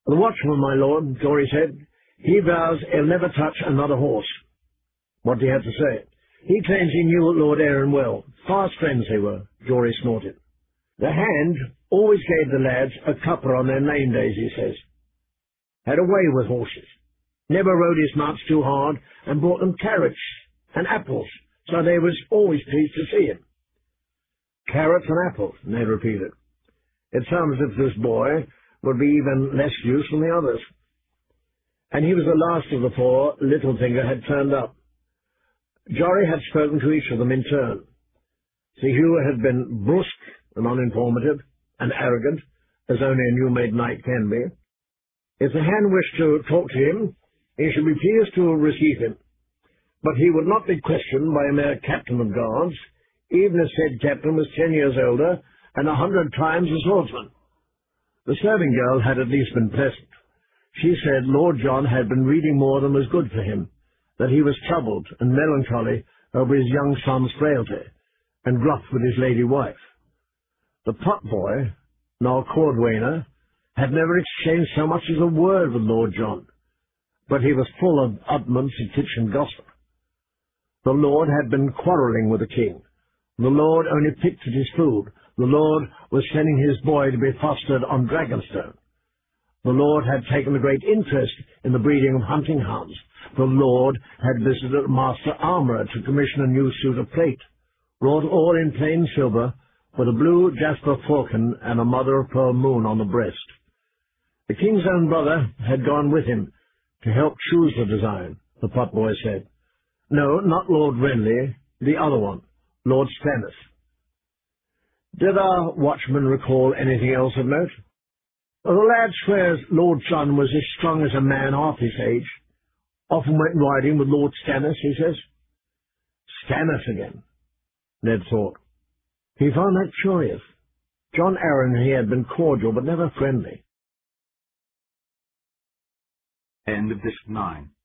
"The watchman, my lord," Jory said. "He vows he'll never touch another horse." What he had to say? "He claims he knew Lord Aaron well. Fast friends they were," Jory snorted. "The hand always gave the lads a cuppa on their name days," he says. "Had a way with horses. Never rode his mounts too hard, and brought them carrots and apples, so they was always pleased to see him." "Carrots and apples," Ned repeated. "It sounds as if this boy would be even less use than the others." And he was the last of the four Littlefinger had turned up. Jory had spoken to each of them in turn. Sir Hugh had been brusque and uninformative, and arrogant, as only a new-made knight can be. If the hand wished to talk to him, he should be pleased to receive him. But he would not be questioned by a mere captain of guards, even if said captain was 10 years older and 100 times a swordsman. The serving girl had at least been pleasant. She said Lord John had been reading more than was good for him, that he was troubled and melancholy over his young son's frailty, and gruff with his lady wife. The potboy, now Cordwainer, had never exchanged so much as a word with Lord John, but he was full of oddments and kitchen gossip. The Lord had been quarrelling with the king. The Lord only picked at his food. The Lord was sending his boy to be fostered on Dragonstone. The Lord had taken a great interest in the breeding of hunting hounds. The Lord had visited a master armourer to commission a new suit of plate, wrought all in plain silver, with a blue jasper falcon and a mother-of-pearl moon on the breast. The king's own brother had gone with him to help choose the design, the potboy said. No, not Lord Renly, the other one, Lord Stannis. Did our watchman recall anything else of note? The lad swears Lord John was as strong as a man half his age. Often went riding with Lord Stannis, he says. Stannis again, Ned thought. He found that curious. John Arryn and he had been cordial, but never friendly. End of Disc 9.